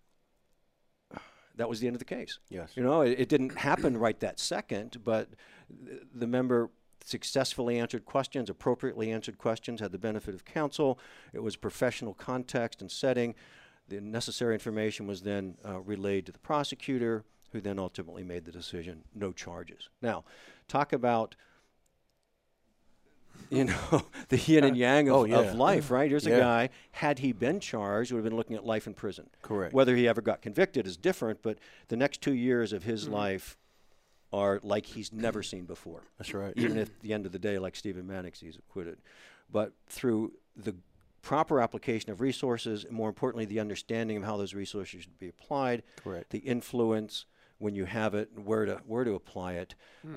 that was the end of the case. Yes. You know, it didn't happen right that second, but the member successfully answered questions, appropriately answered questions, had the benefit of counsel. It was professional context and setting. The necessary information was then relayed to the prosecutor, who then ultimately made the decision, no charges. Now, talk about, you know, the yin and yang of life, right? Here's a guy, had he been charged, would have been looking at life in prison. Correct. Whether he ever got convicted is different, but the next 2 years of his life are like he's never seen before. That's right. Even at the end of the day, like Stephen Mannix, he's acquitted. But through the proper application of resources, and more importantly, the understanding of how those resources should be applied, Correct. the influence when you have it, and where to apply it,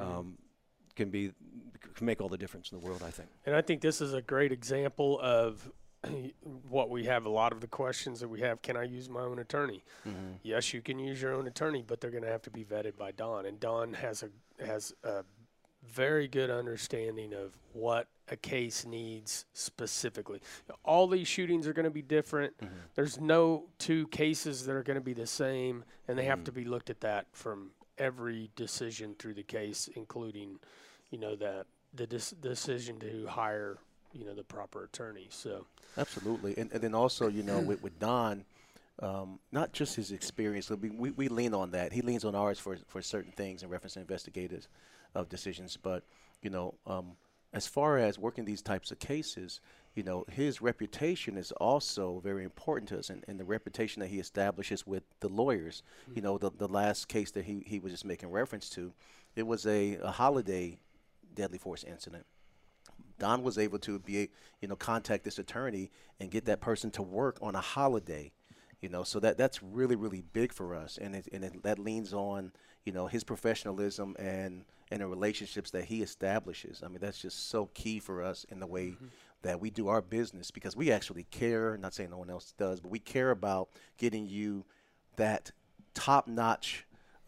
can make all the difference in the world, I think. And I think this is a great example of what we have. A lot of the questions that we have, can I use my own attorney? Yes, you can use your own attorney, but they're going to have to be vetted by Don. And Don has a very good understanding of what a case needs specifically. All these shootings are going to be different. There's no two cases that are going to be the same, and they have to be looked at that from every decision through the case, including, you know, the decision to hire, you know, the proper attorney. So absolutely, and then also, you know, with Don, not just his experience. We lean on that. He leans on ours for certain things in reference to investigators of decisions. But, you know, as far as working these types of cases, you know, his reputation is also very important to us, and the reputation that he establishes with the lawyers. You know, the last case that he was just making reference to, it was a holiday deadly force incident. Don was able to contact this attorney and get that person to work on a holiday, you know, so that's really, really big for us. And that leans on, you know, his professionalism and the relationships that he establishes. I mean, that's just so key for us in the way that we do our business, because we actually care, not saying no one else does, but we care about getting you that top-notch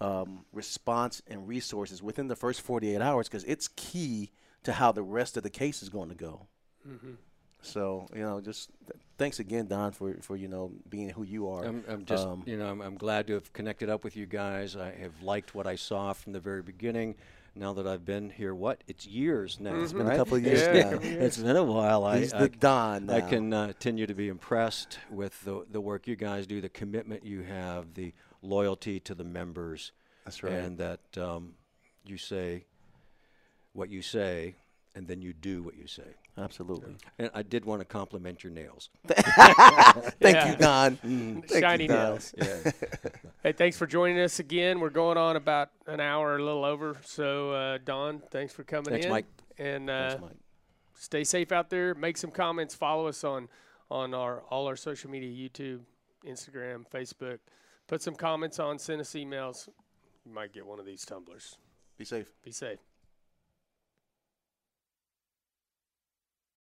response and resources within the first 48 hours, because it's key to how the rest of the case is going to go. So, just thanks again, Don, for being who you are. I'm just, I'm glad to have connected up with you guys. I have liked what I saw from the very beginning. Now that I've been here, it's years now. It's been right? a couple of years Yeah. now. It's been a while. He's the Don now. I can continue to be impressed with the work you guys do, the commitment you have, the loyalty to the members. That's right. And that you say what you say, and then you do what you say. Absolutely. And I did want to compliment your nails. Thank you, Don. Thank Shiny you, Don. nails. Yeah. Hey, thanks for joining us again. We're going on about an hour, a little over. So, Don, thanks for coming Thanks, in. Mike. And Thanks, Mike. stay safe out there. Make some comments. Follow us on all our social media, YouTube, Instagram, Facebook. Put some comments on. Send us emails. You might get one of these tumblers. Be safe. Be safe.